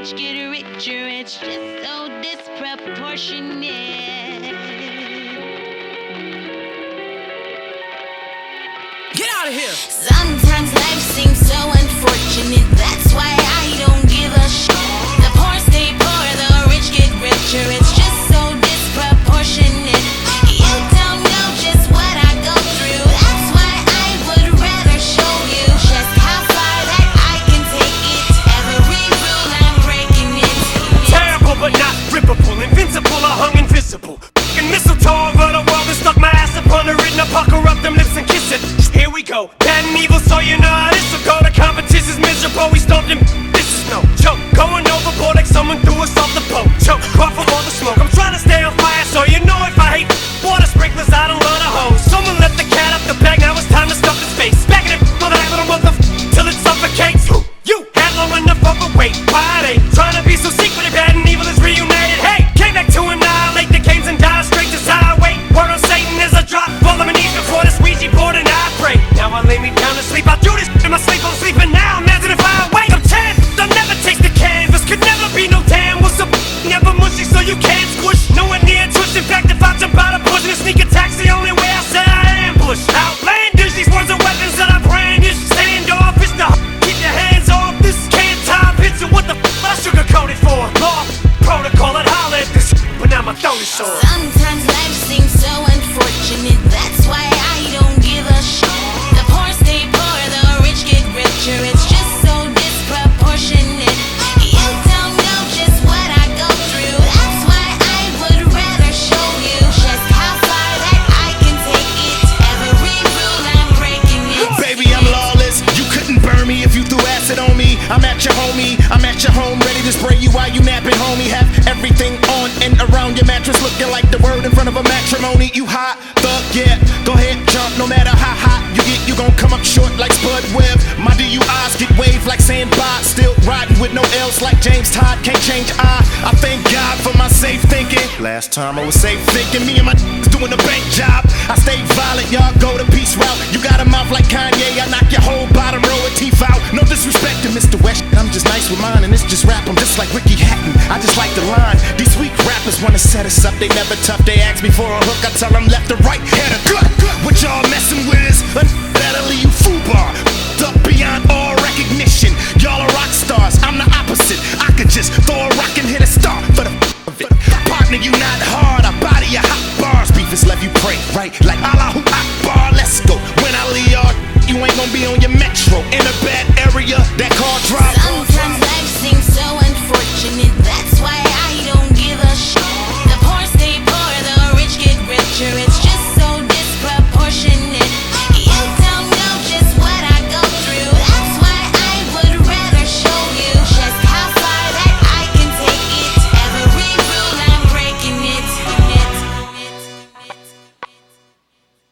rich get richer, it's just so disproportionate. Get out of here! Sometimes life seems so unfortunate, that's why I don't give a shit. The poor stay poor, the rich get richer, it's just so disproportionate. You don't know just what I go through, that's why I would rather show you just how far that I can take it. Every rule I'm breaking it. Terrible but not rippable, invincible or hung invisible. Fucking mistletoe over the world and stuck my ass upon the written. I pucker up them lips and kiss it. Here we go, bad and evil, so you know how this'll go. The competition's miserable, we stomped him. This is no joke, going overboard like someone threw us off the boat. Choke, cough from all the smoke. I'm trying to stay on fire, so you know if I hate water sprinklers, I don't run a hose. Someone let the cat out the bag, now it's time to stuff his face. Back in it, mother little till it suffocates. You had long enough of a wait. Why they trying to be so secretive? Bad and evil is reunited. Hey, came back to annihilate the games and die straight to highway. Word on Satan is a drop. Fall on my knees before this Ouija board and I pray. Now I lay me down to sleep. I do this in my sleep. I'm sleeping now. Imagine if I wake. I'm 10. I'll never taste the canvas. Could never be no damn. What's up? Never mushy, so you can't squish. Nowhere near twist. In fact, if I jump out of bush and a sneak attack's the only way I say I ambush. Outlandish. These words are weapons that I brandish. Stand off. It's the keep your hands off. This can't tie picture. What the I sugarcoated for? Law, protocol, and holler at this. But now my throat is sore. Sometimes life seems so unfortunate, that's why I don't give a shit. The poor stay poor, the rich get richer, it's just so disproportionate. You don't know just what I go through, that's why I would rather show you just how far that I can take it. Every rule I'm breaking it. Baby, I'm lawless, you couldn't burn me if you threw acid on me. I'm at your homie, I'm at your home, ready to spray you while you napping, homie. Have everything on and around your mattress, looking like the word in front of a matrimony. You hot, thug, yeah, go ahead, jump. No matter how hot you get, you gon' come up short like Spud Webb. My DUIs get waved like sandbox. Still riding with no L's like James Todd. Can't change I thank God for my safe thinking. Last time I was safe thinking, me and my doing a bank job. I stay violent, y'all go the peace route. You got a mouth like Kanye, I knock your whole bottom row of teeth out. No disrespect to Mr. West, I'm just nice with mine, and it's just rap. I'm just like Ricky Hatton, I just like the line. These weak rappers wanna set us up, they never tough. They ask me for a hook, I tell them left or right, head or gut.